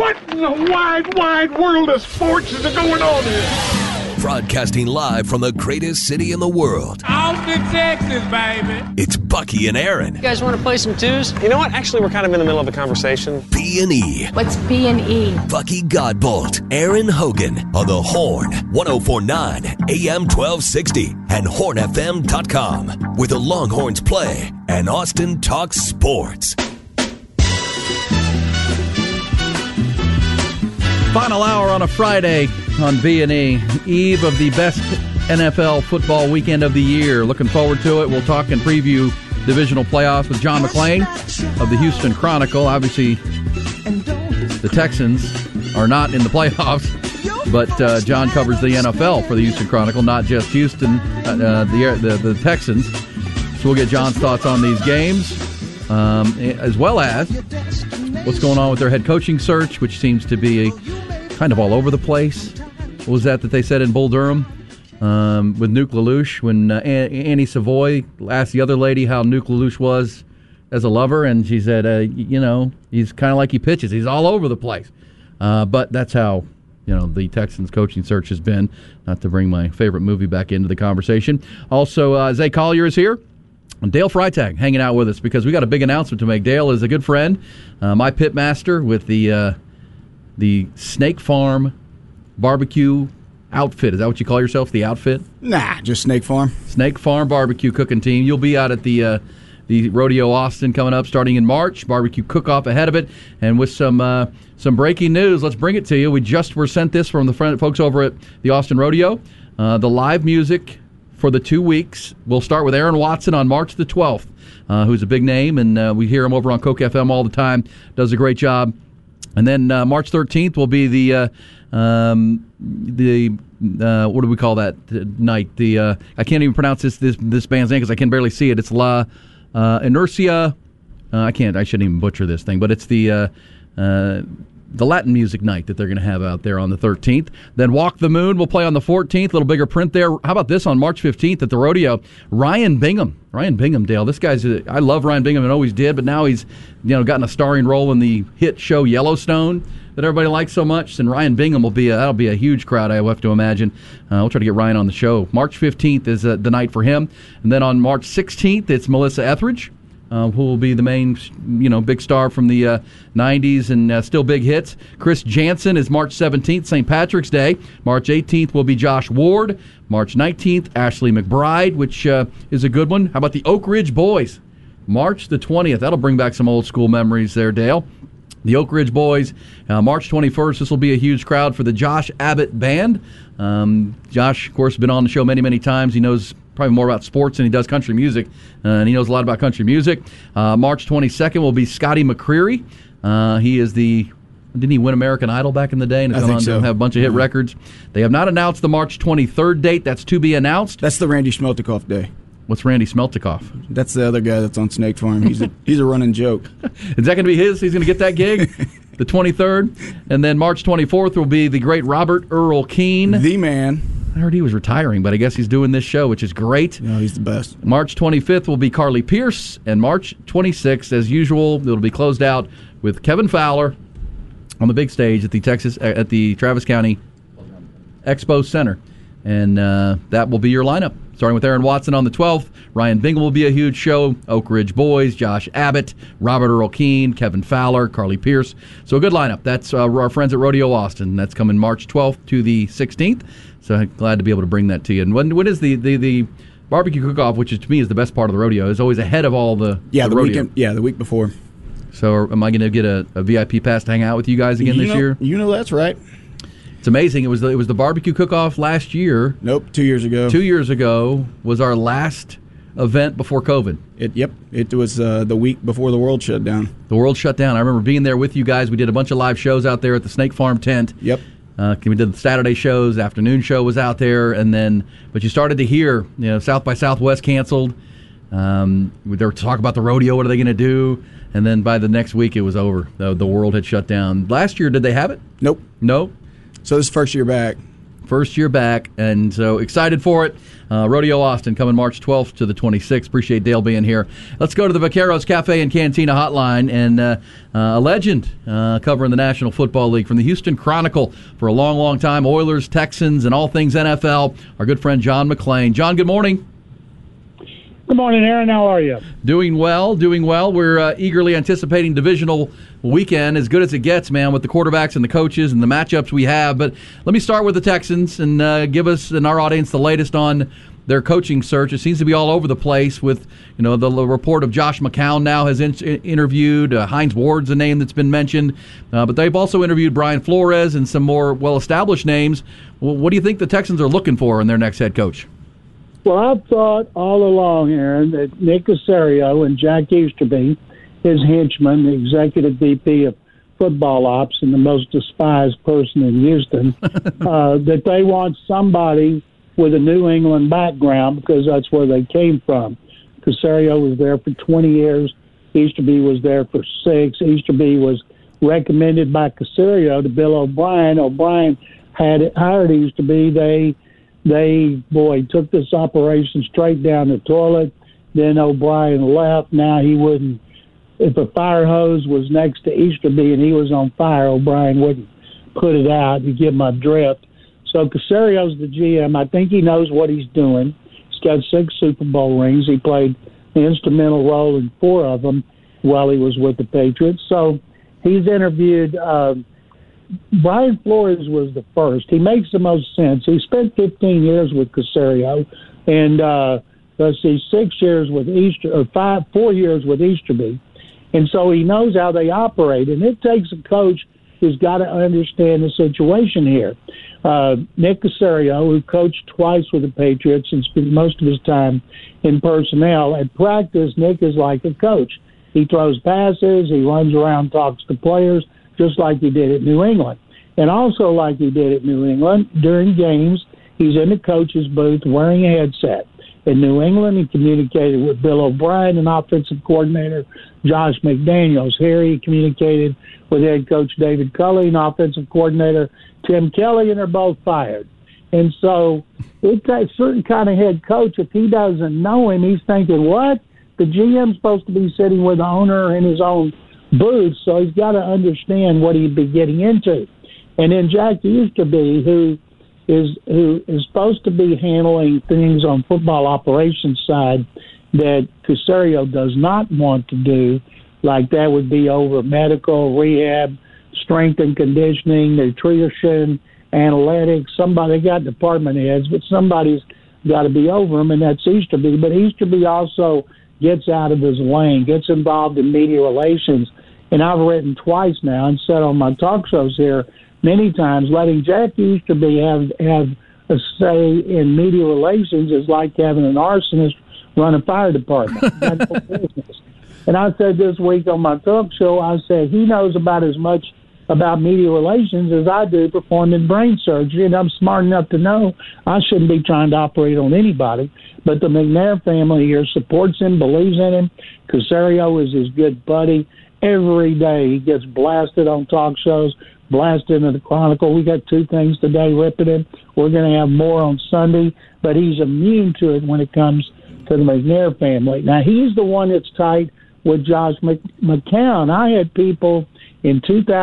What in the wide, wide world of sports is going on here? Broadcasting live from the greatest city in the world. Austin, Texas, baby. It's Bucky and Aaron. You guys want to play some twos? You know what? Actually, we're kind of in the middle of a conversation. B&E. What's B&E? Bucky Godbolt, Aaron Hogan on the Horn, 104.9 AM 1260 and hornfm.com, where the Longhorns play and Austin talks sports. Final hour on a Friday on B&E, eve of the best NFL football weekend of the year. Looking forward to it. We'll talk and preview divisional playoffs with John McClain of the Houston Chronicle. Obviously, the Texans are not in the playoffs, but John covers the NFL for the Houston Chronicle, not just Houston, the Texans. So we'll get John's thoughts on these games, as well as what's going on with their head coaching search, which seems to be kind of all over the place. What was that they said in Bull Durham with Nuke LaLoosh when Annie Savoy asked the other lady how Nuke LaLoosh was as a lover, and she said, he's kind of like he pitches. He's all over the place. But that's how the Texans coaching search has been, not to bring my favorite movie back into the conversation. Also, Zay Collier is here. And Dale Freitag hanging out with us because we got a big announcement to make. Dale is a good friend, my pit master with the Snake Farm barbecue outfit. Is that what you call yourself, the outfit? Nah, just Snake Farm. Snake Farm barbecue cooking team. You'll be out at the Rodeo Austin coming up starting in March. Barbecue cook-off ahead of it. And with some breaking news, let's bring it to you. We just were sent this from the folks over at the Austin Rodeo. The live music for the 2 weeks. We'll start with Aaron Watson on March the 12th, who's a big name, and we hear him over on Coke FM all the time. Does a great job. And then March 13th will be the what do we call that night? I can't even pronounce this band's name because I can barely see it. It's La Inercia. I shouldn't even butcher this thing, but it's the Latin music night that they're going to have out there on the 13th. Then Walk the Moon will play on the 14th. Little bigger print there. How about this on March 15th at the Rodeo? Ryan Bingham, Dale. This guy's I love Ryan Bingham and always did, but now he's gotten a starring role in the hit show Yellowstone that everybody likes so much. And Ryan Bingham that'll be a huge crowd, I have to imagine. We'll try to get Ryan on the show. March 15th is the night for him. And then on March 16th, it's Melissa Etheridge. Who will be the main, big star from the 90s and still big hits. Chris Jansen is March 17th, St. Patrick's Day. March 18th will be Josh Ward. March 19th, Ashley McBride, which is a good one. How about the Oak Ridge Boys? March the 20th. That'll bring back some old school memories there, Dale. The Oak Ridge Boys. March 21st, this will be a huge crowd for the Josh Abbott Band. Josh, of course, has been on the show many, many times. He knows probably more about sports than he does country music, and he knows a lot about country music. March 22nd will be Scotty McCreery. He is didn't he win American Idol back in the day and has gone on to have a bunch of hit records? They have not announced the March 23rd date. That's to be announced. That's the Randy Schmeltikoff day. What's Randy Schmeltikoff? That's the other guy that's on Snake Farm. He's a running joke. Is that going to be his? He's going to get that gig? The 23rd? And then March 24th will be the great Robert Earl Keen. The man. I heard he was retiring, but I guess he's doing this show, which is great. No, he's the best. March 25th will be Carly Pierce, and March 26th, as usual, it'll be closed out with Kevin Fowler on the big stage at the Travis County Expo Center, and that will be your lineup. Starting with Aaron Watson on the 12th, Ryan Bingham will be a huge show, Oak Ridge Boys, Josh Abbott, Robert Earl Keen, Kevin Fowler, Carly Pierce. So a good lineup. That's our friends at Rodeo Austin. That's coming March 12th to the 16th. So I'm glad to be able to bring that to you. And when is the barbecue cook-off, which is, to me is the best part of the rodeo, is always ahead of all the rodeo. Weekend. Yeah, the week before. So am I going to get a VIP pass to hang out with you guys again this year? You know that's right. It's amazing. It was the barbecue cook-off last year. Nope, 2 years ago. 2 years ago was our last event before COVID. It was the week before the world shut down. The world shut down. I remember being there with you guys. We did a bunch of live shows out there at the Snake Farm tent. Yep. We did the Saturday shows. The afternoon show was out there, but you started to hear, South by Southwest canceled. They were talking about the rodeo. What are they going to do? And then by the next week, it was over. The world had shut down. Last year, did they have it? Nope. No. So this is first year back. First year back, and so excited for it. Rodeo Austin coming March 12th to the 26th. Appreciate Dale being here. Let's go to the Vaqueros Cafe and Cantina hotline, and a legend covering the National Football League from the Houston Chronicle for a long, long time, Oilers, Texans, and all things NFL, our good friend John McClain. John, good morning. Good morning, Aaron. How are you? Doing well. We're eagerly anticipating divisional weekend, as good as it gets, man, with the quarterbacks and the coaches and the matchups we have. But let me start with the Texans and give us and our audience the latest on their coaching search. It seems to be all over the place with, the report of Josh McCown now has interviewed. Hines Ward's a name that's been mentioned. But they've also interviewed Brian Flores and some more well-established names. Well, what do you think the Texans are looking for in their next head coach? Well, I've thought all along, Aaron, that Nick Caserio and Jack Easterby, his henchman, the executive VP of football ops and the most despised person in Houston, that they want somebody with a New England background because that's where they came from. Caserio was there for 20 years. Easterby was there for 6. Easterby was recommended by Caserio to Bill O'Brien. O'Brien had hired Easterby. They took this operation straight down the toilet. Then O'Brien left. Now he wouldn't. If a fire hose was next to Easterby and he was on fire, O'Brien wouldn't put it out. You get my drift. So Caserio's the GM. I think he knows what he's doing. He's got 6 Super Bowl rings. He played an instrumental role in 4 of them while he was with the Patriots. So he's interviewed. Brian Flores was the first. He makes the most sense. He spent 15 years with Caserio, and 6 years with 4 years with Easterby, and so he knows how they operate. And it takes a coach who's got to understand the situation here. Nick Caserio, who coached twice with the Patriots and spent most of his time in personnel, at practice, Nick is like a coach. He throws passes. He runs around, talks to players, just like he did at New England. And also like he did at New England, during games, he's in the coach's booth wearing a headset. In New England, he communicated with Bill O'Brien, an offensive coordinator, Josh McDaniels. Here he communicated with head coach David Culley, an offensive coordinator, Tim Kelly, and they're both fired. And so it's a certain kind of head coach. If he doesn't know him, he's thinking, what? The GM's supposed to be sitting with the owner in his own booth, so he's got to understand what he'd be getting into. And then Jack Easterby, who is supposed to be handling things on football operations side that Caserio does not want to do, like that would be over medical, rehab, strength and conditioning, nutrition, analytics. They got department heads, but somebody's got to be over them, and that's Easterby. But Easterby also gets out of his lane, gets involved in media relations. And I've written twice now and said on my talk shows here many times, letting Jack Easterby have a say in media relations is like having an arsonist run a fire department. That's no business. And I said this week on my talk show, I said he knows about as much about media relations as I do performing brain surgery, and I'm smart enough to know I shouldn't be trying to operate on anybody. But the McNair family here supports him, believes in him. Caserio is his good buddy. Every day he gets blasted on talk shows, blasted into the Chronicle. We got 2 things today ripping him. We're going to have more on Sunday, but he's immune to it when it comes to the McNair family. Now, he's the one that's tight with Josh McCown. I had people in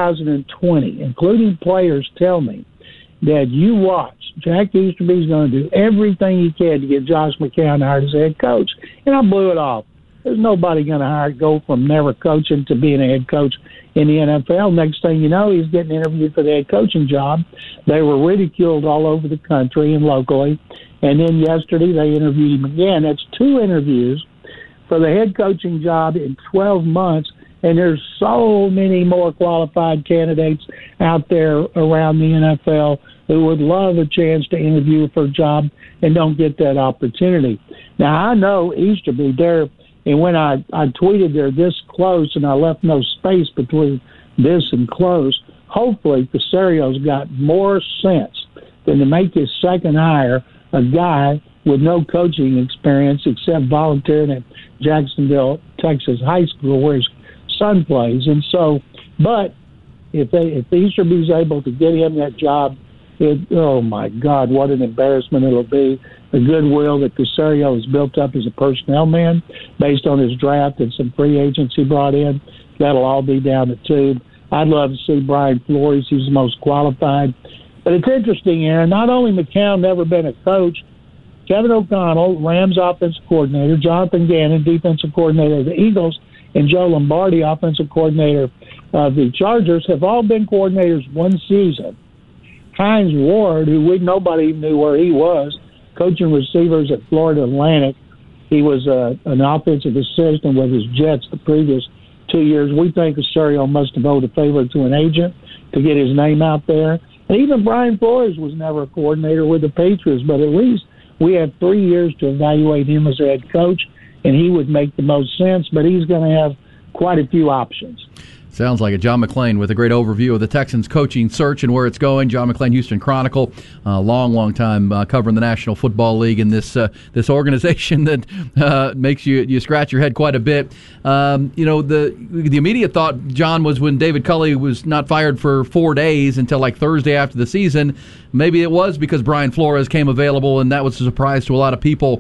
2020, including players, tell me that you watch, Jack Easterby's going to do everything he can to get Josh McCown hired as head coach. And I blew it off. There's nobody going to go from never coaching to being a head coach in the NFL. Next thing you know, he's getting interviewed for the head coaching job. They were ridiculed all over the country and locally. And then yesterday they interviewed him again. That's 2 interviews for the head coaching job in 12 months. And there's so many more qualified candidates out there around the NFL who would love a chance to interview for a job and don't get that opportunity. Now, I know Easterby there. And when I tweeted they're this close and I left no space between this and close, hopefully Caserio's got more sense than to make his second hire a guy with no coaching experience except volunteering at Jacksonville, Texas high school where his son plays. And so, but if Easterby's able to get him that job Oh my God, what an embarrassment it'll be. The goodwill that Caserio has built up as a personnel man based on his draft and some free agents he brought in, that'll all be down the tube. I'd love to see Brian Flores. He's the most qualified. But it's interesting, Aaron, not only McCown never been a coach, Kevin O'Connell, Rams offensive coordinator, Jonathan Gannon, defensive coordinator of the Eagles, and Joe Lombardi, offensive coordinator of the Chargers, have all been coordinators one season. Hines Ward, who nobody even knew where he was, coaching receivers at Florida Atlantic. He was an offensive assistant with his Jets the previous 2 years. We think Caserio must have owed a favor to an agent to get his name out there. And even Brian Flores was never a coordinator with the Patriots, but at least we have 3 years to evaluate him as a head coach, and he would make the most sense, but he's going to have quite a few options. Sounds like it. John McClain with a great overview of the Texans coaching search and where it's going. John McClain, Houston Chronicle, long time covering the National Football League and this organization that makes you scratch your head quite a bit. The immediate thought, John, was when David Culley was not fired for 4 days until like Thursday after the season. Maybe it was because Brian Flores came available, and that was a surprise to a lot of people.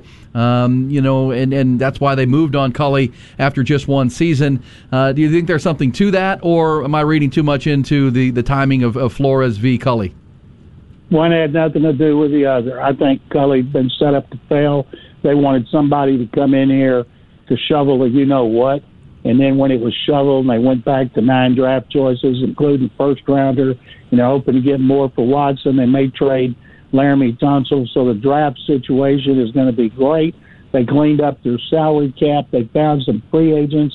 And that's why they moved on Culley after just one season. Do you think there's something to that, or am I reading too much into the timing of Flores v. Culley? One had nothing to do with the other. I think Culley'd been set up to fail. They wanted somebody to come in here to shovel the you-know-what, and then when it was shoveled and they went back to 9 draft choices, including first-rounder, hoping to get more for Watson, they may trade Laramie Tunsil, so the draft situation is going to be great. They cleaned up their salary cap. They found some free agents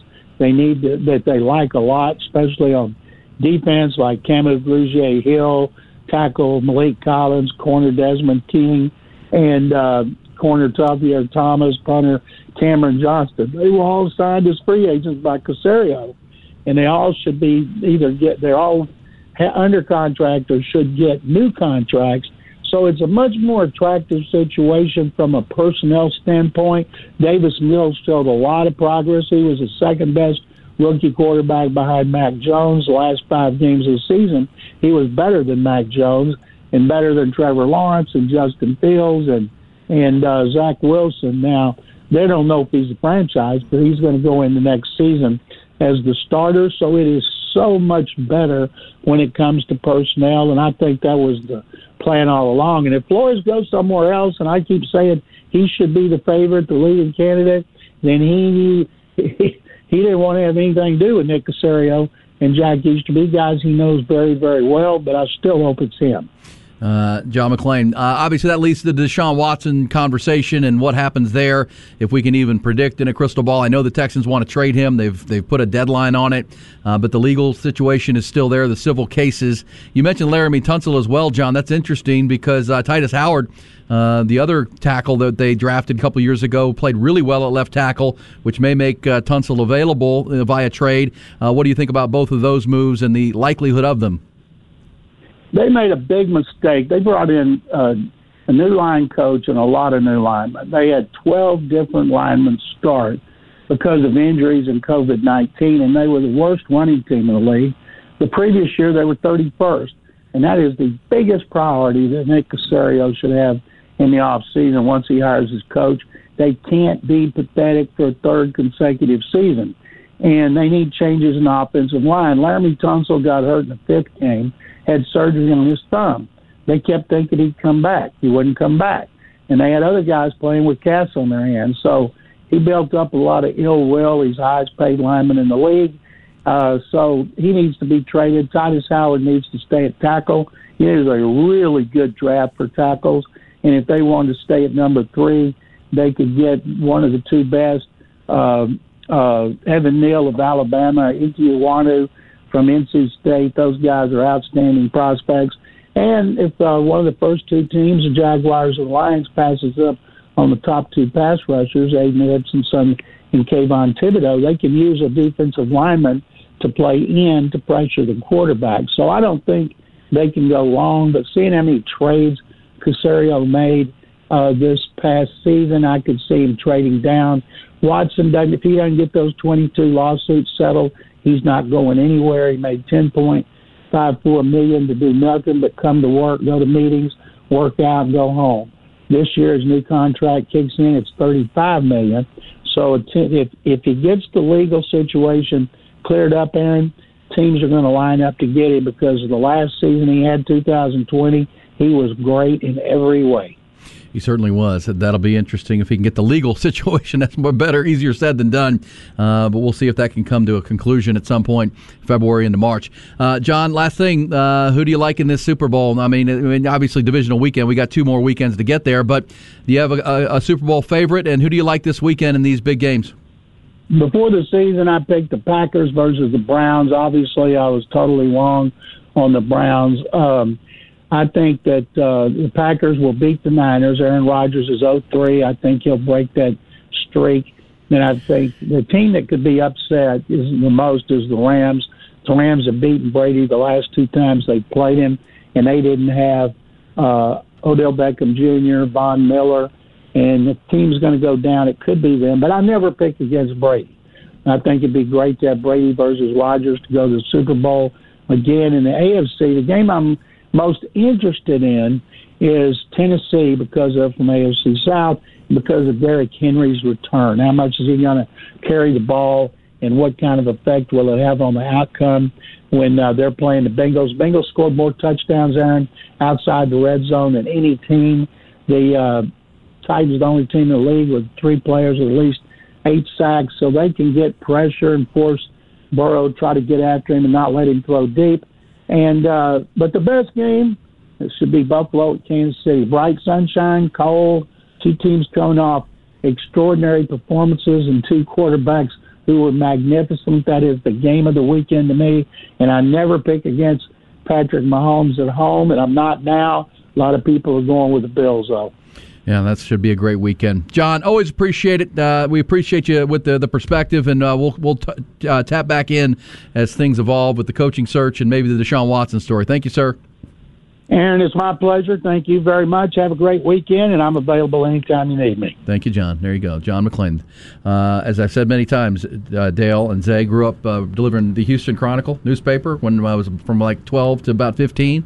that they like a lot, especially on defense, like Camus Grugier-Hill, tackle Malik Collins, corner Desmond King, and corner Tavier Thomas, punter Cameron Johnston. They were all signed as free agents by Caserio, and they all should be they're all under contract or should get new contracts. So it's a much more attractive situation from a personnel standpoint. Davis Mills showed a lot of progress. He was the second best rookie quarterback behind Mac Jones. The last 5 games of the season, he was better than Mac Jones and better than Trevor Lawrence and Justin Fields and Zach Wilson. Now, they don't know if he's a franchise, but he's going to go in the next season as the starter. So it is so much better when it comes to personnel, and I think that was the plan all along. And if Flores goes somewhere else, and I keep saying he should be the favorite, the leading candidate, then he didn't want to have anything to do with Nick Caserio and Jack Easterby, guys he knows very, very well, but I still hope it's him. John McClain. Obviously, that leads to the Deshaun Watson conversation and what happens there, if we can even predict in a crystal ball. I know the Texans want to trade him. They've put a deadline on it, but the legal situation is still there, the civil cases. You mentioned Laramie Tunsil as well, John. That's interesting because Titus Howard, the other tackle that they drafted a couple years ago, played really well at left tackle, which may make Tunsil available via trade. What do you think about both of those moves and the likelihood of them? They made a big mistake. They brought in a new line coach and a lot of new linemen. They had 12 different linemen start because of injuries and COVID-19, and they were the worst running team in the league. The previous year, they were 31st, and that is the biggest priority that Nick Caserio should have in the offseason once he hires his coach. They can't be pathetic for a 3rd consecutive season, and they need changes in the offensive line. Laramie Tunsil got hurt in the 5th game, had surgery on his thumb. They kept thinking he'd come back. He wouldn't come back. And they had other guys playing with casts on their hands. So he built up a lot of ill will. He's the highest paid lineman in the league. So he needs to be traded. Titus Howard needs to stay at tackle. It is a really good draft for tackles. And if they wanted to stay at number 3, they could get one of the 2 best, Evan Neal of Alabama, Ike Iwanu from NC State. Those guys are outstanding prospects. And if one of the first 2 teams, the Jaguars and Lions, passes up on the top 2 pass rushers, Aiden Hutchinson and Kayvon Thibodeau, they can use a defensive lineman to play in to pressure the quarterback. So I don't think they can go wrong. But seeing how many trades Caserio made this past season, I could see him trading down. Watson, if he doesn't get those 22 lawsuits settled, he's not going anywhere. He made $10.2 $4 million to do nothing but come to work, go to meetings, work out, and go home. This year, his new contract kicks in. It's $35 million. So if he gets the legal situation cleared up, Aaron, teams are going to line up to get him because of the last season he had, 2020, he was great in every way. He certainly was. That'll be interesting if he can get the legal situation. That's more better, easier said than done. But we'll see if that can come to a conclusion at some point, February into March. John, last thing, who do you like in this Super Bowl? I mean, obviously divisional weekend. We got 2 more weekends to get there. But do you have a Super Bowl favorite? And who do you like this weekend in these big games? Before the season, I picked the Packers versus the Browns. Obviously, I was totally wrong on the Browns. I think that the Packers will beat the Niners. Aaron Rodgers is 0-3. I think he'll break that streak. And I think the team that could be upset the most is the Rams. The Rams have beaten Brady the last 2 times they played him, and they didn't have Odell Beckham Jr., Von Miller, and the team's going to go down. It could be them, but I never pick against Brady. I think it'd be great to have Brady versus Rodgers to go to the Super Bowl again. In the AFC, the game I'm most interested in is Tennessee because of from AFC South, because of Derrick Henry's return. How much is he going to carry the ball, and what kind of effect will it have on the outcome when they're playing the Bengals? Bengals scored more touchdowns, Aaron, outside the red zone than any team. The Titans are the only team in the league with 3 players with at least 8 sacks, so they can get pressure and force Burrow to try to get after him and not let him throw deep. And but the best game, it should be Buffalo at Kansas City. Bright sunshine, cold, 2 teams coming off extraordinary performances and 2 quarterbacks who were magnificent. That is the game of the weekend to me. And I never pick against Patrick Mahomes at home, and I'm not now. A lot of people are going with the Bills, though. Yeah, that should be a great weekend. John, always appreciate it. We appreciate you with the perspective, and we'll tap back in as things evolve with the coaching search and maybe the Deshaun Watson story. Thank you, sir. Aaron, it's my pleasure. Thank you very much. Have a great weekend, and I'm available anytime you need me. Thank you, John. There you go. John McClain. As I've said many times, Dale and Zay grew up delivering the Houston Chronicle newspaper when I was from like 12 to about 15.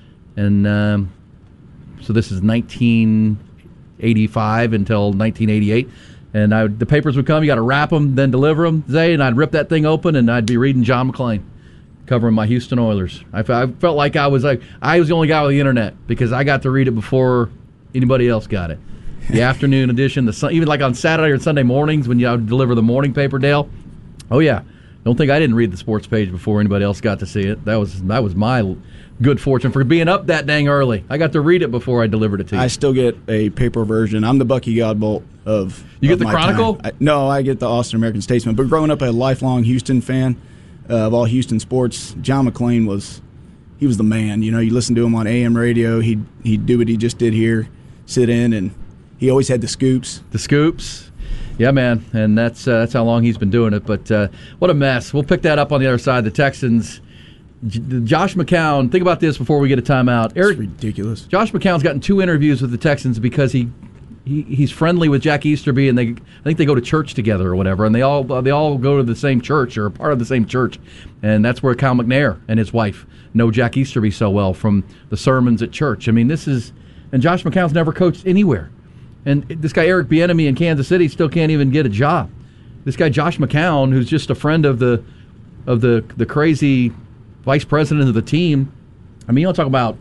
And so this is 1985 until 1988, and the papers would come. You got to wrap them, then deliver them, Zay, and I'd rip that thing open, and I'd be reading John McClain, covering my Houston Oilers. I felt like I was the only guy with the internet because I got to read it before anybody else got it. The afternoon edition, even like on Saturday or Sunday mornings when you would deliver the morning paper, Dale. Oh yeah, don't think I didn't read the sports page before anybody else got to see it. That was my good fortune for being up that dang early. I got to read it before I delivered it to you. I still get a paper version. I'm the Bucky Godbolt of You get the Chronicle? No, I get the Austin American-Statesman. But growing up a lifelong Houston fan of all Houston sports, John McClain was the man. You know, you listen to him on AM radio. He'd do what he just did here, sit in, and he always had the scoops. The scoops. Yeah, man, and that's how long he's been doing it. But what a mess. We'll pick that up on the other side. The Texans, Josh McCown, think about this before we get a timeout. It's ridiculous. Josh McCown's gotten 2 interviews with the Texans because he's friendly with Jack Easterby, and I think they go to church together or whatever, and they all go to the same church or are part of the same church, and that's where Cal McNair and his wife know Jack Easterby so well from the sermons at church. I mean, and Josh McCown's never coached anywhere, and this guy Eric Bieniemy in Kansas City still can't even get a job. This guy Josh McCown, who's just a friend of the crazy vice president of the team. I mean, you don't talk about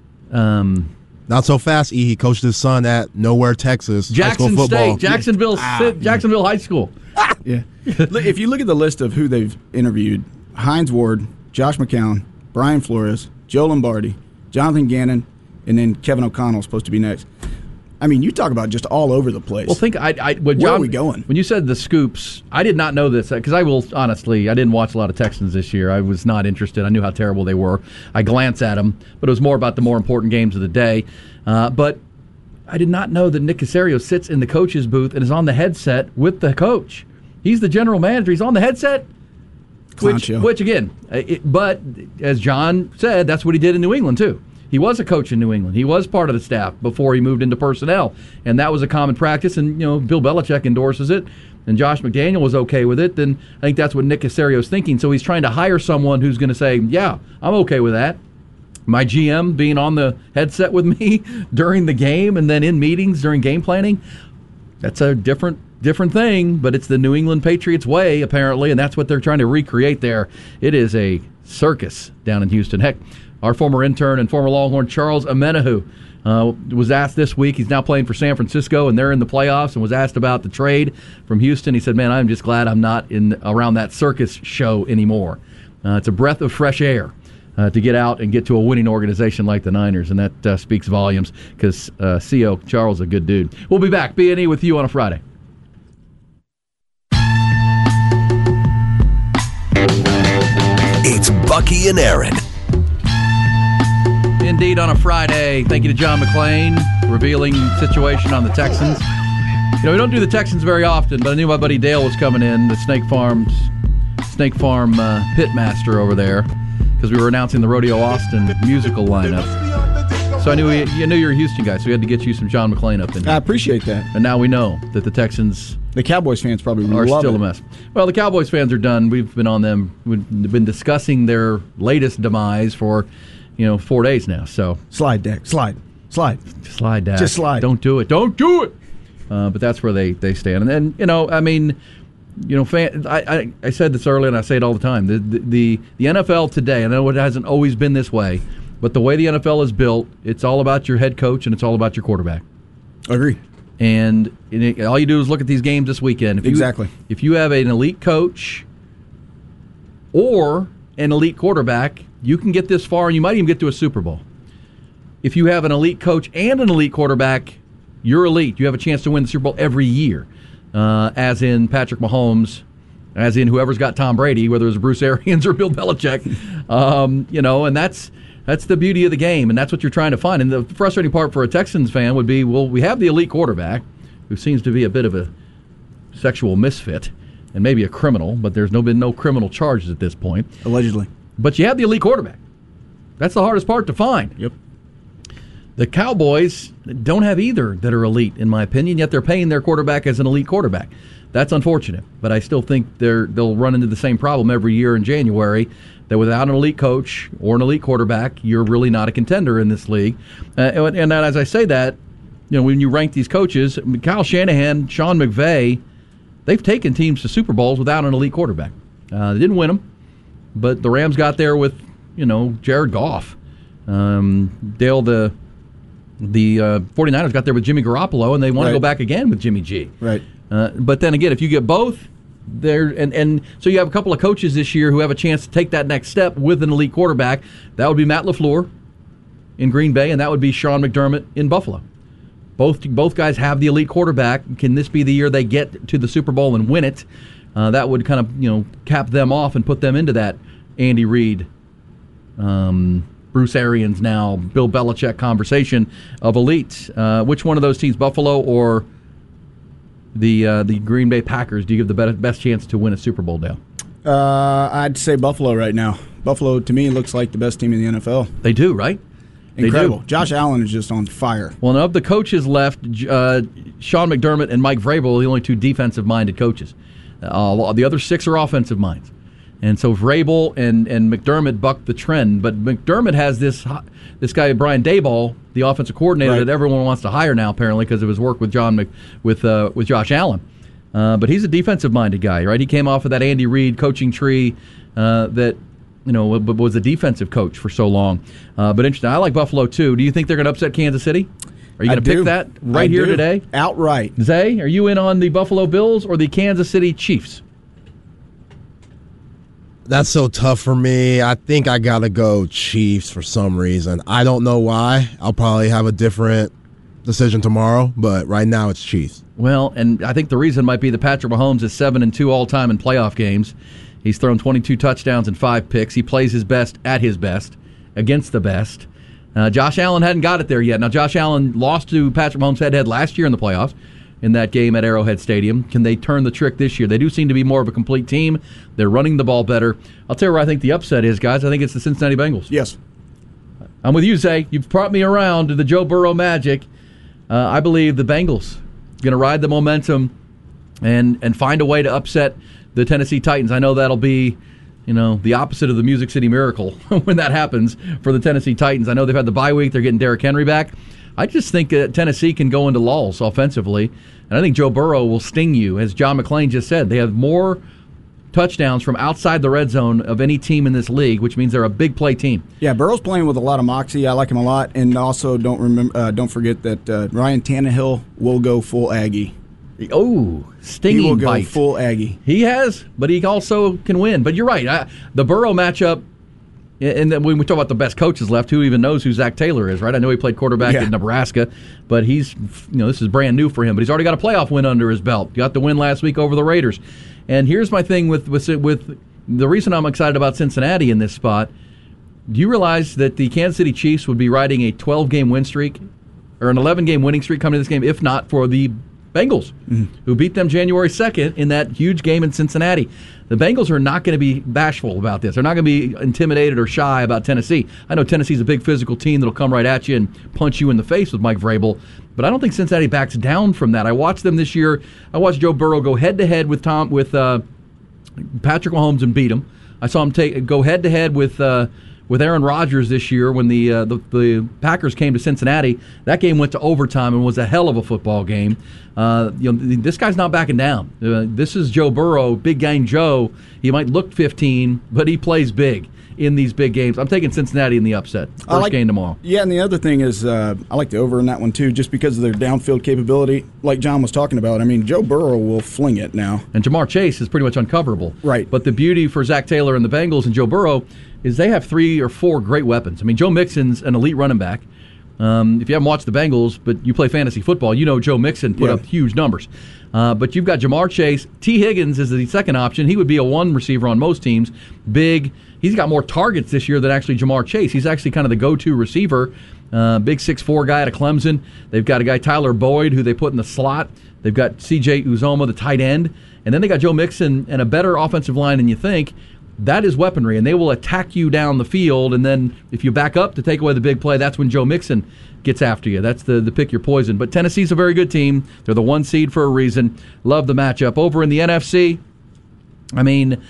not so fast. He coached his son at Nowhere, Texas. Jackson high school football. State, Jacksonville High School. Yeah. If you look at the list of who they've interviewed, Hines Ward, Josh McCown, Brian Flores, Joe Lombardi, Jonathan Gannon, and then Kevin O'Connell is supposed to be next. I mean, you talk about just all over the place. Well, where are we going? When you said the scoops, I did not know this because I didn't watch a lot of Texans this year. I was not interested. I knew how terrible they were. I glanced at them, but it was more about the more important games of the day. But I did not know that Nick Caserio sits in the coach's booth and is on the headset with the coach. He's the general manager. He's on the headset. Which again, but as John said, that's what he did in New England too. He was a coach in New England. He was part of the staff before he moved into personnel, and that was a common practice. And Bill Belichick endorses it, and Josh McDaniel was okay with it. Then I think that's what Nick Caserio's thinking. So he's trying to hire someone who's going to say, "Yeah, I'm okay with that." My GM being on the headset with me during the game and then in meetings during game planning, that's a different thing, but it's the New England Patriots way, apparently, and that's what they're trying to recreate there. It is a circus down in Houston. Heck, our former intern and former Longhorn Charles Amenahu was asked this week. He's now playing for San Francisco, and they're in the playoffs, and was asked about the trade from Houston. He said, "Man, I'm just glad I'm not around that circus show anymore. It's a breath of fresh air to get out and get to a winning organization like the Niners," and that speaks volumes because C.O. Charles is a good dude. We'll be back, B&E, with you on a Friday. It's Bucky and Aaron. Indeed, on a Friday. Thank you to John McClain, revealing situation on the Texans. We don't do the Texans very often, but I knew my buddy Dale was coming in, the Snake Farm pitmaster over there, because we were announcing the Rodeo Austin musical lineup. So I knew you knew you're a Houston guy, so we had to get you some John McClain up in here. I appreciate that. And now we know that the Texans... The Cowboys fans probably are love still it. a mess. Well, the Cowboys fans are done. We've been on them. We've been discussing their latest demise for, 4 days now. So slide, Dak. Slide, Dak. Just slide. Don't do it. Don't do it. But that's where they stand. And then, I said this earlier, and I say it all the time. The NFL today, I know it hasn't always been this way, but the way the NFL is built, it's all about your head coach and it's all about your quarterback. Agree. And all you do is look at these games this weekend. If you have an elite coach or an elite quarterback, you can get this far, and you might even get to a Super Bowl. If you have an elite coach and an elite quarterback, you're elite. You have a chance to win the Super Bowl every year, as in Patrick Mahomes, as in whoever's got Tom Brady, whether it's Bruce Arians or Bill Belichick. And that's the beauty of the game, and that's what you're trying to find. And the frustrating part for a Texans fan would be, well, we have the elite quarterback, who seems to be a bit of a sexual misfit and maybe a criminal, but there's been no criminal charges at this point. Allegedly. But you have the elite quarterback. That's the hardest part to find. Yep. The Cowboys don't have either that are elite, in my opinion, yet they're paying their quarterback as an elite quarterback. That's unfortunate, but I still think they'll run into the same problem every year in January, that without an elite coach or an elite quarterback, you're really not a contender in this league. And as I say that, when you rank these coaches, Kyle Shanahan, Sean McVay, they've taken teams to Super Bowls without an elite quarterback. They didn't win them, but the Rams got there with, Jared Goff. Dale, the 49ers got there with Jimmy Garoppolo, and they want to go back again with Jimmy G. Right. But then again, if you get both, and so you have a couple of coaches this year who have a chance to take that next step with an elite quarterback. That would be Matt LaFleur in Green Bay, and that would be Sean McDermott in Buffalo. Both guys have the elite quarterback. Can this be the year they get to the Super Bowl and win it? That would kind of cap them off and put them into that Andy Reid, Bruce Arians now, Bill Belichick conversation of elite. Which one of those teams, Buffalo or the Green Bay Packers, do you give the best chance to win a Super Bowl, Dale? I'd say Buffalo right now. Buffalo, to me, looks like the best team in the NFL. They do, right? Incredible. They do. Josh Allen is just on fire. Well, of the coaches left, Sean McDermott and Mike Vrabel are the only two defensive-minded coaches. The other six are offensive minds. And so Vrabel and McDermott bucked the trend. But McDermott has this guy, Brian Daboll, the offensive coordinator that everyone wants to hire now, apparently, because of his work with with Josh Allen. But he's a defensive-minded guy, right? He came off of that Andy Reid coaching tree that was a defensive coach for so long. But interesting. I like Buffalo, too. Do you think they're going to upset Kansas City? Are you going to pick that here today? Outright. Zay, are you in on the Buffalo Bills or the Kansas City Chiefs? That's so tough for me. I think I got to go Chiefs for some reason. I don't know why. I'll probably have a different decision tomorrow, but right now it's Chiefs. Well, and I think the reason might be that Patrick Mahomes is 7-2 all-time in playoff games. He's thrown 22 touchdowns and 5 picks. He plays his best at his best against the best. Josh Allen hadn't got it there yet. Now, Josh Allen lost to Patrick Mahomes head-to-head last year in the playoffs in that game at Arrowhead Stadium. Can they turn the trick this year? They do seem to be more of a complete team. They're running the ball better. I'll tell you where I think the upset is, guys. I think it's the Cincinnati Bengals. Yes. I'm with you, Zay. You've brought me around to the Joe Burrow magic. I believe the Bengals going to ride the momentum and find a way to upset the Tennessee Titans. I know that'll be, the opposite of the Music City Miracle when that happens for the Tennessee Titans. I know they've had the bye week. They're getting Derrick Henry back. I just think Tennessee can go into lulls offensively, and I think Joe Burrow will sting you. As John McClain just said, they have more touchdowns from outside the red zone of any team in this league, which means they're a big play team. Yeah, Burrow's playing with a lot of moxie. I like him a lot, and also don't forget that Ryan Tannehill will go full Aggie. Oh, stinging He will go bite. full Aggie. He has, but he also can win. But you're right. The Burrow matchup, and then when we talk about the best coaches left, who even knows who Zach Taylor is, right? I know he played quarterback in Nebraska, but he's, this is brand new for him. But he's already got a playoff win under his belt. Got the win last week over the Raiders. And here's my thing with the reason I'm excited about Cincinnati in this spot. Do you realize that the Kansas City Chiefs would be riding a 12-game win streak or an 11-game winning streak coming to this game if not for the Bengals, who beat them January 2nd in that huge game in Cincinnati? The Bengals are not going to be bashful about this. They're not going to be intimidated or shy about Tennessee. I know Tennessee's a big physical team that'll come right at you and punch you in the face with Mike Vrabel, but I don't think Cincinnati backs down from that. I watched them this year. I watched Joe Burrow go head-to-head with Patrick Mahomes and beat him. I saw him go head-to-head with Aaron Rodgers this year when the Packers came to Cincinnati. That game went to overtime and was a hell of a football game. This guy's not backing down. This is Joe Burrow, big game Joe. He might look 15, but he plays big in these big games. I'm taking Cincinnati in the upset. First game tomorrow. Yeah, and the other thing is I like the over in that one too, just because of their downfield capability. Like John was talking about, I mean, Joe Burrow will fling it now. And Jamar Chase is pretty much uncoverable. Right. But the beauty for Zach Taylor and the Bengals and Joe Burrow is they have 3 or 4 great weapons. I mean, Joe Mixon's an elite running back. If you haven't watched the Bengals, but you play fantasy football, you know Joe Mixon put up huge numbers. But you've got Jamar Chase. T. Higgins is the second option. He would be a one receiver on most teams. Big. He's got more targets this year than actually Jamar Chase. He's actually kind of the go-to receiver. Big 6'4" guy out of Clemson. They've got a guy, Tyler Boyd, who they put in the slot. They've got C.J. Uzomah, the tight end. And then they got Joe Mixon and a better offensive line than you think. That is weaponry, and they will attack you down the field, and then if you back up to take away the big play, that's when Joe Mixon gets after you. That's the pick your poison. But Tennessee's a very good team. They're the 1 seed for a reason. Love the matchup. Over in the NFC, I mean,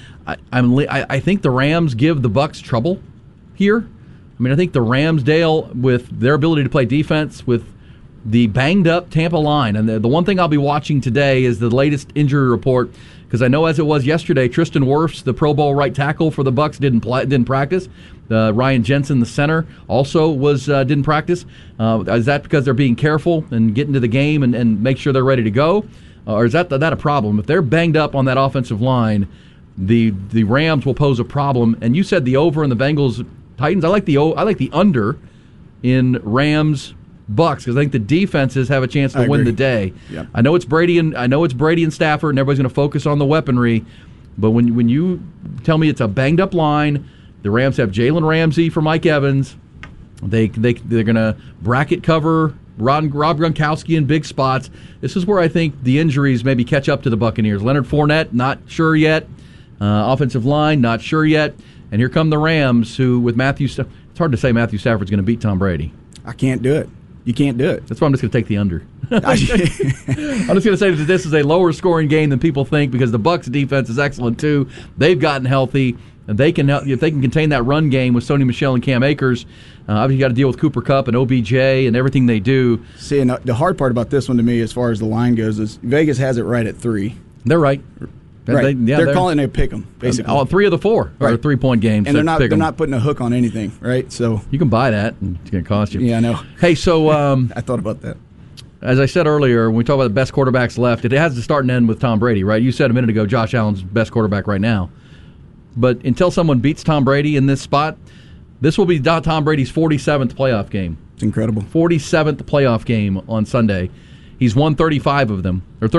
I think the Rams give the Bucks trouble here. I mean, I think the Rams, Dale, with their ability to play defense, with the banged-up Tampa line, and the one thing I'll be watching today is the latest injury report, because I know as it was yesterday, Tristan Wirfs, the Pro Bowl right tackle for the Bucks, didn't practice. Ryan Jensen, the center, also didn't practice. Is that because they're being careful and getting to the game and make sure they're ready to go, or is that a problem? If they're banged up on that offensive line, the Rams will pose a problem. And you said the over in the Bengals Titans. I like the under in Rams Bucks, because I think the defenses have a chance to win the day. Yep. I know it's Brady and Stafford, and everybody's going to focus on the weaponry. But when you tell me it's a banged up line, the Rams have Jalen Ramsey for Mike Evans. They're going to bracket cover Rob Gronkowski in big spots. This is where I think the injuries maybe catch up to the Buccaneers. Leonard Fournette, not sure yet. Offensive line, not sure yet. And here come the Rams, who with it's hard to say Matthew Stafford's going to beat Tom Brady. I can't do it. You can't do it. That's why I'm just going to take the under. I'm just going to say that this is a lower scoring game than people think, because the Bucs defense is excellent too. They've gotten healthy, and they can help if they can contain that run game with Sony Michel and Cam Akers. Obviously, you got to deal with Cooper Kupp and OBJ and everything they do. See, and the hard part about this one to me, as far as the line goes, is Vegas has it right at 3. They're right. Right. They're calling it a pick 'em, basically. All 3 of the 4 are 3-point games. And they're not putting a hook on anything, right? So you can buy that, and it's going to cost you. Yeah, I know. Hey, so I thought about that. As I said earlier, when we talk about the best quarterbacks left, it has to start and end with Tom Brady, right? You said a minute ago Josh Allen's best quarterback right now. But until someone beats Tom Brady in this spot, this will be Tom Brady's 47th playoff game. It's incredible. 47th playoff game on Sunday. He's won 35 of them, or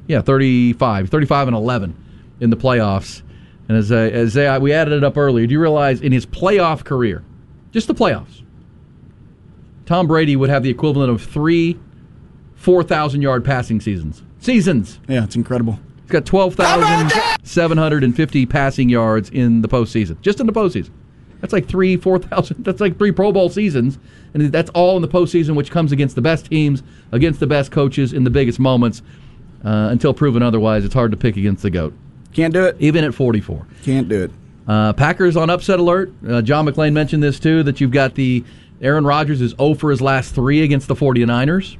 35 and 11 in the playoffs. And as we added it up earlier, do you realize in his playoff career, just the playoffs, Tom Brady would have the equivalent of 3 4,000-yard passing seasons. Yeah, it's incredible. He's got 12,750 passing yards in the postseason, just in the postseason. That's like 4,000. That's like 3 Pro Bowl seasons, and that's all in the postseason, which comes against the best teams, against the best coaches in the biggest moments. Until proven otherwise, it's hard to pick against the GOAT. Can't do it. Even at 44. Can't do it. Packers on upset alert. John McClain mentioned this too, that you've got Aaron Rodgers is 0 for his last 3 against the 49ers.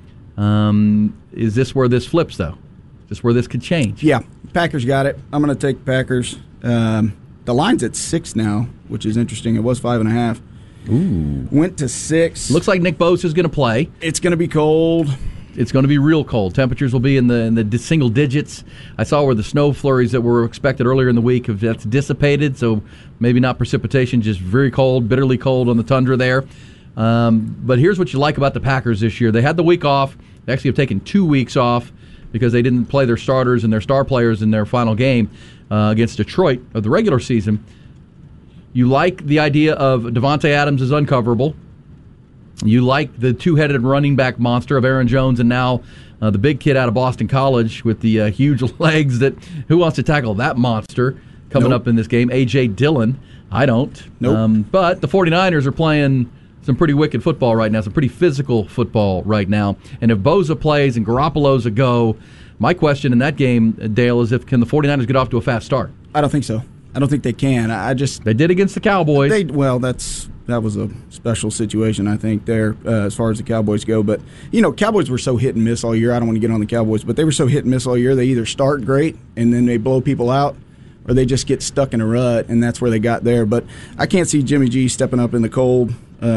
Is this where this flips, though? Is this where this could change? Yeah, Packers got it. I'm going to take Packers. The line's at 6 now, which is interesting. It was 5.5. Ooh. Went to 6. Looks like Nick Bosa is going to play. It's going to be cold. It's going to be real cold. Temperatures will be in the single digits. I saw where the snow flurries that were expected earlier in the week, that's dissipated, so maybe not precipitation, just very cold, bitterly cold on the tundra there. But here's what you like about the Packers this year. They had the week off. They actually have taken 2 weeks off because they didn't play their starters and their star players in their final game against Detroit of the regular season. You like the idea of Devontae Adams is uncoverable. You like the two-headed running back monster of Aaron Jones and now the big kid out of Boston College with the huge legs that who wants to tackle that monster coming up in this game? A.J. Dillon. I don't. Nope. But the 49ers are playing some pretty wicked football right now, some pretty physical football right now. And if Bosa plays and Garoppolo's a go, my question in that game, Dale, is can the 49ers get off to a fast start? I don't think so. I don't think they can. They did against the Cowboys. That was a special situation, I think, there as far as the Cowboys go. But, Cowboys were so hit and miss all year. I don't want to get on the Cowboys, but they were so hit and miss all year. They either start great and then they blow people out, or they just get stuck in a rut, and that's where they got there. But I can't see Jimmy G stepping up in the cold.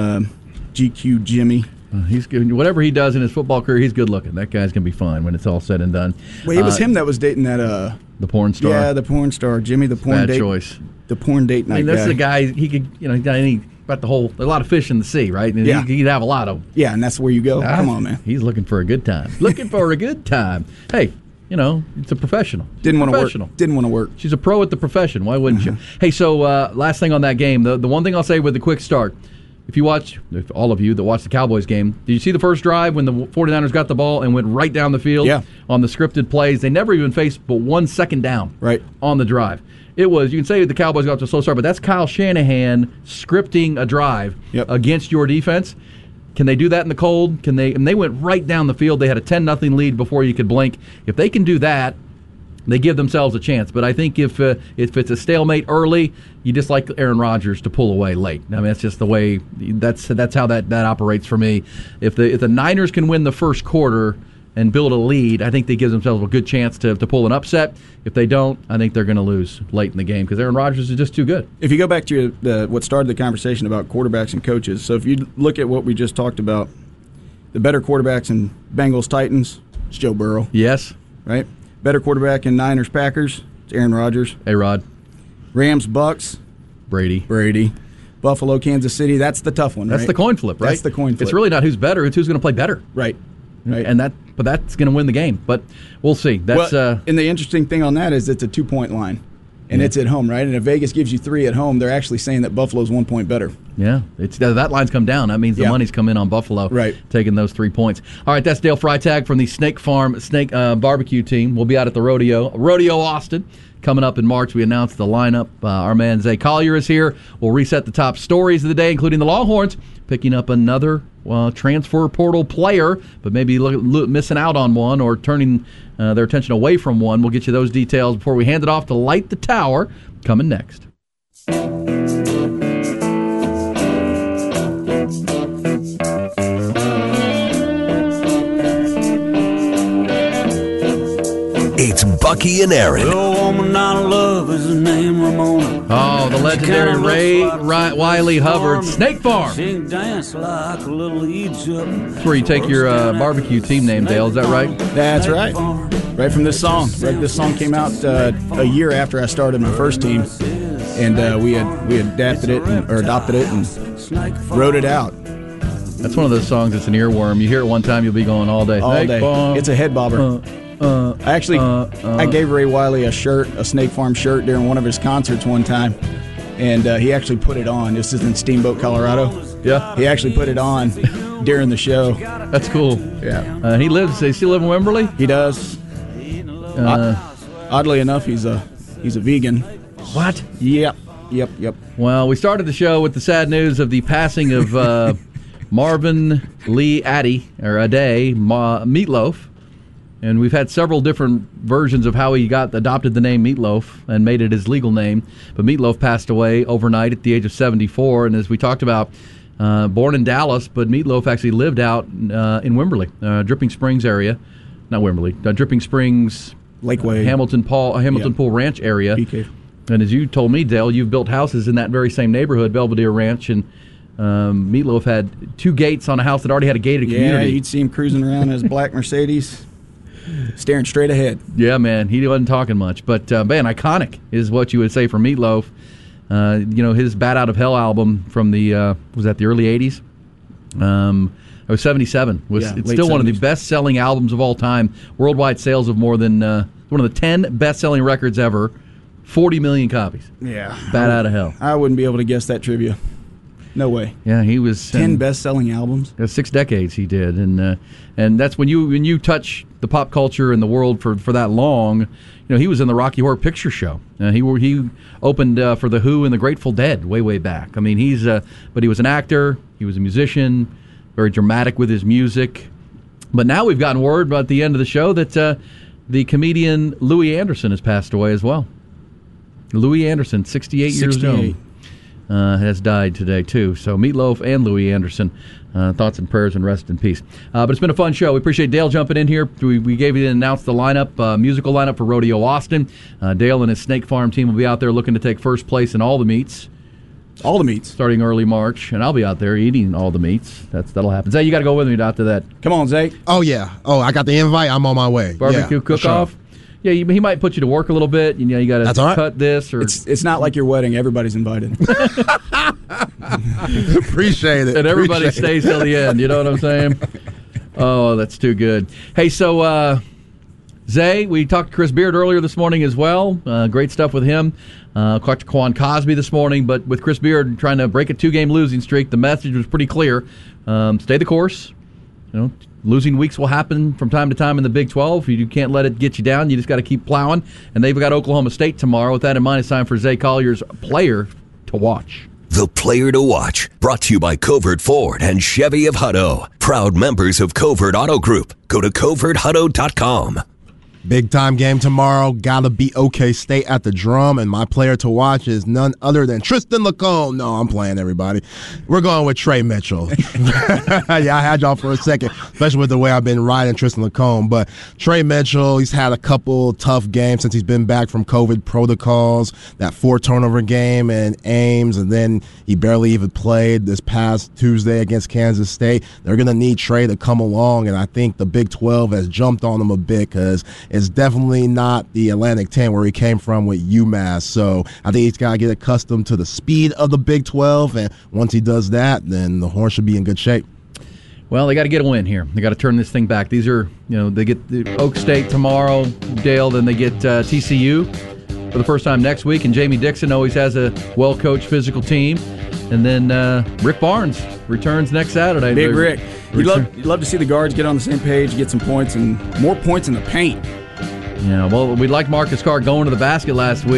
GQ Jimmy. He's good. Whatever he does in his football career, he's good looking. That guy's gonna be fine when it's all said and done. Well, it was him that was dating that the porn star. Yeah, the porn star, Jimmy, the porn bad date choice. The porn date night. That's the guy. He could, he got any about the whole. A lot of fish in the sea, right? And yeah, he'd have a lot of. Yeah, and that's where you go. Come on, man. He's looking for a good time. Looking for a good time. Hey, it's a professional. Didn't want to work. She's a pro at the profession. Why wouldn't you? Hey, so last thing on that game, the one thing I'll say with the quick start. If all of you that watched the Cowboys game, did you see the first drive when the 49ers got the ball and went right down the field on the scripted plays? They never even faced but 1 second down on the drive. It was, you can say the Cowboys got off to a slow start, but that's Kyle Shanahan scripting a drive against your defense. Can they do that in the cold? And they went right down the field. They had a 10-0 lead before you could blink. If they can do that, they give themselves a chance. But I think if it's a stalemate early, you just like Aaron Rodgers to pull away late. I mean, that's just the way that's how that operates for me. If the Niners can win the first quarter and build a lead, I think they give themselves a good chance to pull an upset. If they don't, I think they're going to lose late in the game because Aaron Rodgers is just too good. If you go back to what started the conversation about quarterbacks and coaches, so if you look at what we just talked about, the better quarterbacks in Bengals-Titans, it's Joe Burrow. Yes. Right? Better quarterback in Niners-Packers, it's Aaron Rodgers. A-Rod. Rams-Bucks, Brady. Buffalo-Kansas City, that's the tough one, right? That's the coin flip, right? That's the coin flip. It's really not who's better, it's who's going to play better. Right. And that's going to win the game. But we'll see. And the interesting thing on that is it's a 2-point line. And it's at home, right? And if Vegas gives you 3 at home, they're actually saying that Buffalo's 1 point better. Yeah, that line's come down. That means the money's come in on Buffalo, taking those 3 points. All right, that's Dale Freitag from the Snake Farm Barbecue team. We'll be out at the Rodeo Austin. Coming up in March, we announced the lineup. Our man Zay Collier is here. We'll reset the top stories of the day, including the Longhorns picking up another transfer portal player, but maybe missing out on one or turning their attention away from one. We'll get you those details before we hand it off to Light the Tower, coming next. It's Bucky and Aaron. Woman I love is her name Ramona. Oh, the legendary Ray Wiley Hubbard. Snake Farm. Sing dance like a little Egypt. That's where you take your barbecue team name, Dale. Is that right? That's right. Right from this song. This song came out a year after I started my first team, and we adopted it and wrote it out. That's one of those songs that's an earworm. You hear it one time, you'll be going all day. All day. It's a head bobber. I gave Ray Wiley a Snake Farm shirt during one of his concerts one time, and he actually put it on. This is in Steamboat, Colorado. Yeah. He actually put it on during the show. That's cool. Yeah. Does he still live in Wimberley? He does. Oddly enough, he's a vegan. What? Yep. Yep. Well, we started the show with the sad news of the passing of Marvin Lee Ade, Meatloaf. And we've had several different versions of how he adopted the name Meatloaf and made it his legal name. But Meatloaf passed away overnight at the age of 74. And as we talked about, born in Dallas, but Meatloaf actually lived out in Wimberley, Dripping Springs area. Not Wimberley, Dripping Springs, Lakeway, Hamilton Pool Ranch area. BK. And as you told me, Dale, you've built houses in that very same neighborhood, Belvedere Ranch, and Meatloaf had 2 gates on a house that already had a gated community. Yeah, you'd see him cruising around in his black Mercedes, staring straight ahead. Yeah, man, he wasn't talking much. But, man, iconic is what you would say for Meatloaf. His Bat Out of Hell album from the, was that the early 80s? It was 77. It's still 70s. One of the best-selling albums of all time. Worldwide sales of more than, one of the 10 best-selling records ever. 40 million copies. Yeah. Bat Out of Hell. I wouldn't be able to guess that trivia. No way. Yeah, he was 10 best-selling albums. 6 decades he did, and that's when you touch the pop culture and the world for that long. He was in the Rocky Horror Picture Show. He opened for the Who and the Grateful Dead way back. I mean, but he was an actor. He was a musician, very dramatic with his music. But now we've gotten word about the end of the show that the comedian Louis Anderson has passed away as well. Louis Anderson, 68 years old. Has died today, too. So Meatloaf and Louis Anderson, thoughts and prayers and rest in peace. But it's been a fun show. We appreciate Dale jumping in here. We gave you the announced the lineup, musical lineup for Rodeo Austin. Dale and his Snake Farm team will be out there looking to take first place in all the meets. All the meets. Starting early March, and I'll be out there eating all the meats. That'll happen. Zay, you got to go with me after that. Come on, Zay. Oh, yeah. Oh, I got the invite. I'm on my way. Barbecue cook-off. Sure. Yeah, he might put you to work a little bit. You got to cut this. Or it's not like your wedding. Everybody's invited. Appreciate it. And everybody stays till the end. You know what I'm saying? Oh, that's too good. Hey, so Zay, we talked to Chris Beard earlier this morning as well. Great stuff with him. Talked to Quan Cosby this morning, but with Chris Beard trying to break a 2-game losing streak, the message was pretty clear. Stay the course. Losing weeks will happen from time to time in the Big 12. You can't let it get you down. You just got to keep plowing. And they've got Oklahoma State tomorrow. With that in mind, it's time for Zay Collier's Player to Watch. The Player to Watch, brought to you by Covert Ford and Chevy of Hutto. Proud members of Covert Auto Group. Go to coverthutto.com. Big time game tomorrow. Gotta beat OK State at the Drum, and my player to watch is none other than Tristan Lacombe. No, I'm playing, everybody. We're going with Trey Mitchell. Yeah, I had y'all for a second, especially with the way I've been riding Tristan Lacombe. But Trey Mitchell, he's had a couple tough games since he's been back from COVID protocols. That 4-turnover game in Ames, and then he barely even played this past Tuesday against Kansas State. They're going to need Trey to come along, and I think the Big 12 has jumped on him a bit because it's definitely not the Atlantic 10 where he came from with UMass. So I think he's got to get accustomed to the speed of the Big 12, and once he does that, then the Horns should be in good shape. Well, they got to get a win here. They got to turn this thing back. These are, they get the Oak State tomorrow, Dale, then they get TCU for the first time next week, and Jamie Dixon always has a well-coached physical team. And then Rick Barnes returns next Saturday. Big Rick. You'd love to see the guards get on the same page, get some points, and more points in the paint. Yeah, well, we liked Marcus Carr going to the basket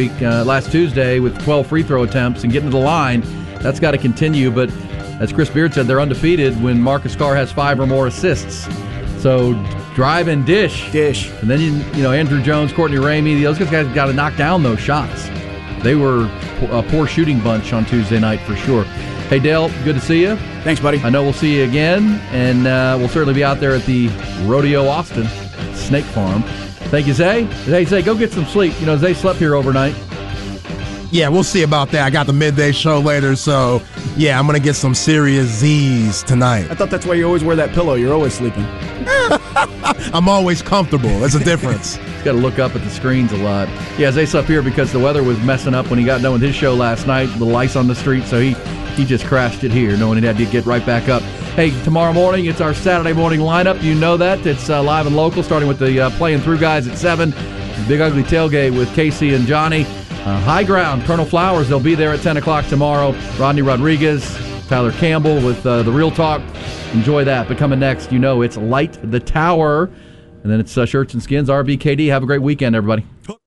last Tuesday with 12 free throw attempts and getting to the line. That's got to continue, but as Chris Beard said, they're undefeated when Marcus Carr has 5 or more assists. So drive and dish. And then, Andrew Jones, Courtney Ramey, those guys got to knock down those shots. They were a poor shooting bunch on Tuesday night for sure. Hey, Dale, good to see you. Thanks, buddy. I know we'll see you again, and we'll certainly be out there at the Rodeo Austin Snake Farm. Thank you, Zay. Hey, Zay, go get some sleep. Zay slept here overnight. Yeah, we'll see about that. I got the midday show later, so yeah, I'm going to get some serious Z's tonight. I thought that's why you always wear that pillow. You're always sleeping. I'm always comfortable. There's a difference. He's got to look up at the screens a lot. Yeah, Zay slept here because the weather was messing up when he got done with his show last night, the lights on the street, so he just crashed it here, knowing he had to get right back up. Hey, tomorrow morning, it's our Saturday morning lineup. You know that. It's live and local, starting with the Playing Through guys at 7. Big Ugly Tailgate with Casey and Johnny. High Ground, Colonel Flowers, they'll be there at 10 o'clock tomorrow. Rodney Rodriguez, Tyler Campbell with the Real Talk. Enjoy that. But coming next, it's Light the Tower. And then it's Shirts and Skins, RBKD. Have a great weekend, everybody.